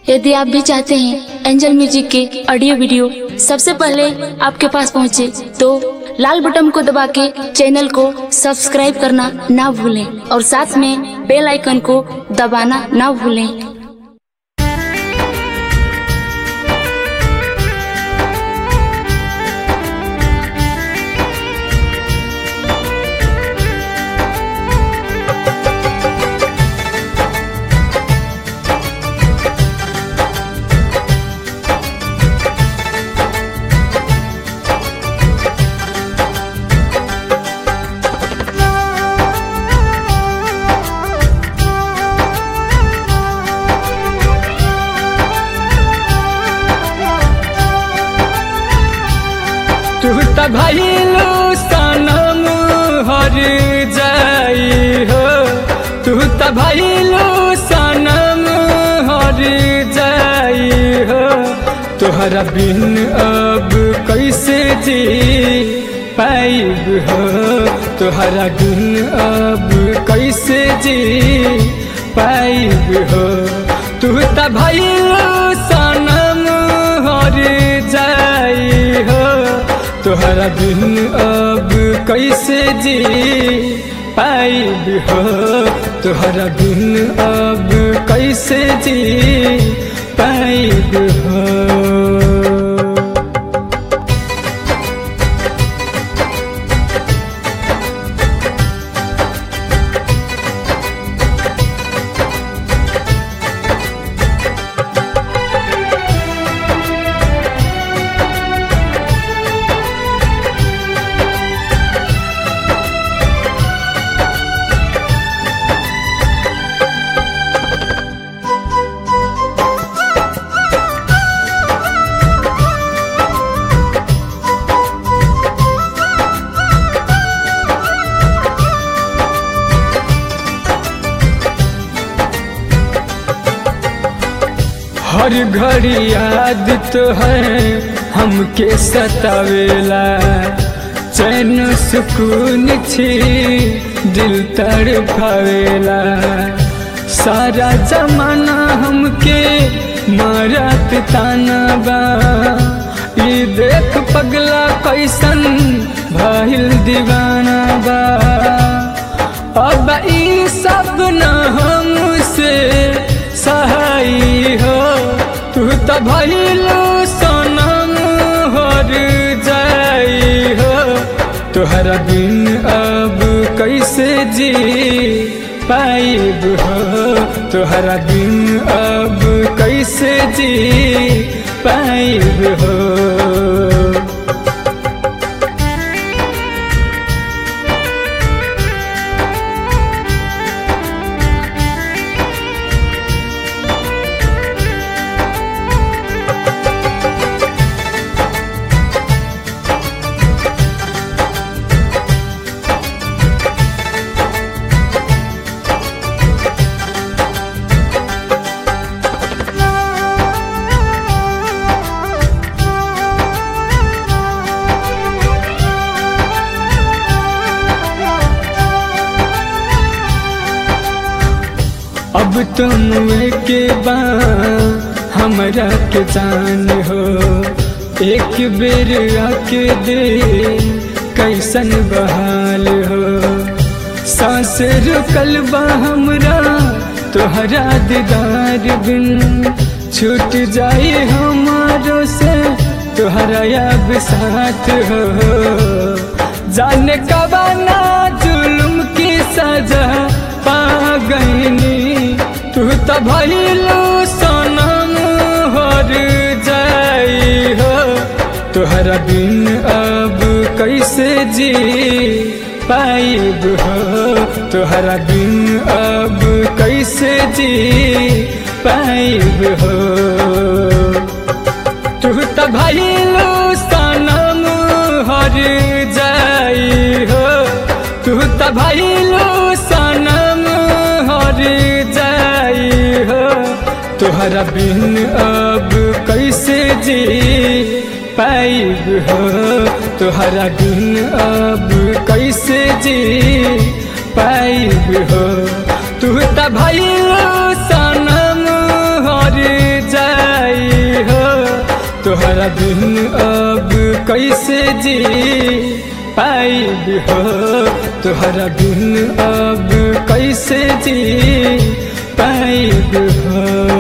यदि आप भी चाहते हैं एंजल म्यूजिक के ऑडियो वीडियो सबसे पहले आपके पास पहुंचे, तो लाल बटन को दबा के चैनल को सब्सक्राइब करना ना भूलें और साथ में बेल आइकन को दबाना ना भूलें। तू त भइलु सनम हर जाई हो, तू त भइलु सनम हर जाई हो। तोहरा बिन अब कैसे जी पाइब हो, तोहरा बिन अब कैसे जी पाइब हो। तू त भइलु सनम हर जाई हो, तोहरा बिन अब कैसे जी पाइब हो, तोहरा बिन अब कैसे जी पाइब हो। हर घड़ी याद तो है हमके सतावेला, चैन सुकून छी दिल तड़पावेला। सारा जमाना हमके मारत ताना बा, ई देख पगला कैसन भइल दीवाना बा। अब ई सब न हमसे सहाई हो, तू त भइलु सनम हर जाई हो। तोहरा बिन अब कैसे जी पाइब हो, तोहरा बिन अब कैसे जी पाइब हो। अब तुम के बा हमरा के जान हो, एक बेर आके दे कैसन बहाल हो। सांस रुकल बा हमरा तोहरा दीदार बिन, छूट जाई हमारो से तोहरा अब साथ हो। जाने कब ना जुल्म की सजा पा गईनी, तू त भइलु सनम हर जाई हो। तोहरा बिन अब कैसे जी पाइब हो, तोहरा बिन अब कैसे जी पाइब हो। तू त भइलु सनम हर जाई हो, तू त भइलु सनम हर जाई हो। तोहरा बिन अब कैसे जी पाइब हो, तोहरा बिन अब कैसे जी पाइब हो। तू त भइलु सनम हर जा तुहरा बिन अब कैसे जी पाइब हो, तुहरा बिन अब कैसे जी पाइब हो।